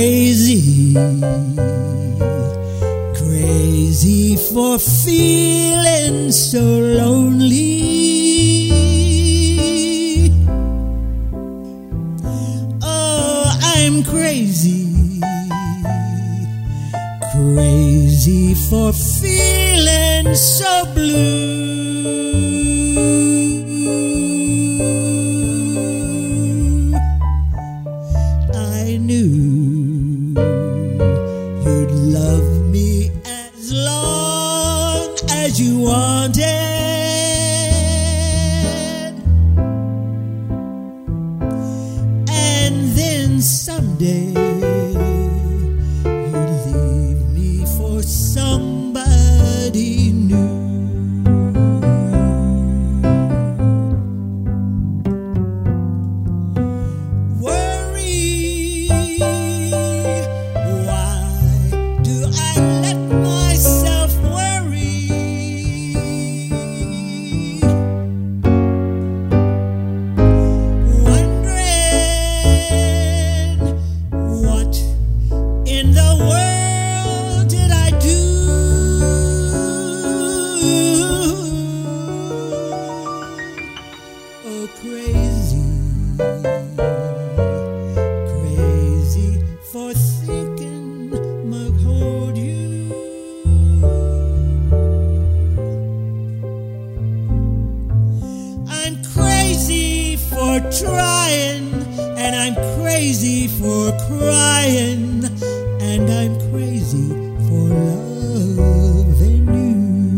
crazy, crazy for feeling so lonely. Oh, I'm crazy, crazy for feeling so blue. I knew you'd love me as long as you wanted, and then someday you'd leave me for somebody new. Crazy, crazy for thinking might hold you. I'm crazy for trying, and I'm crazy for crying, and I'm crazy for loving you.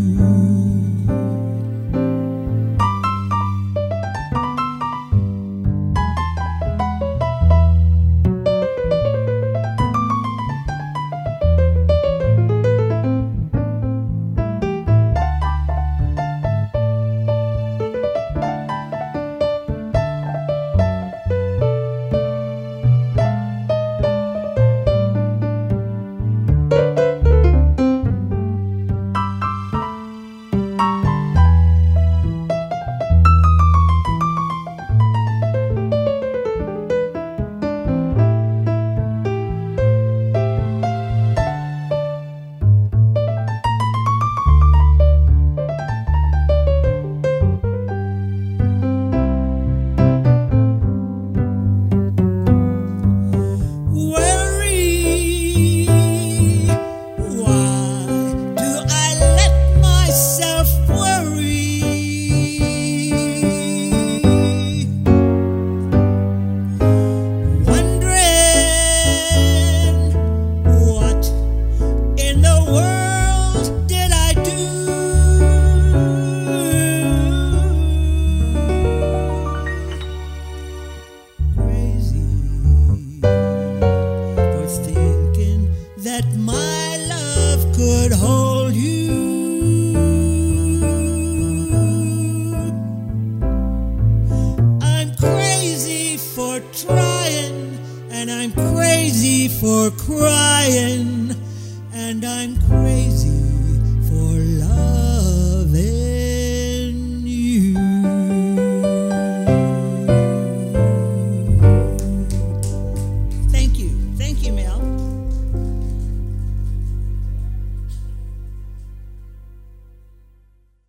That my love could hold you. I'm crazy for trying, and I'm crazy for crying, and I'm crazy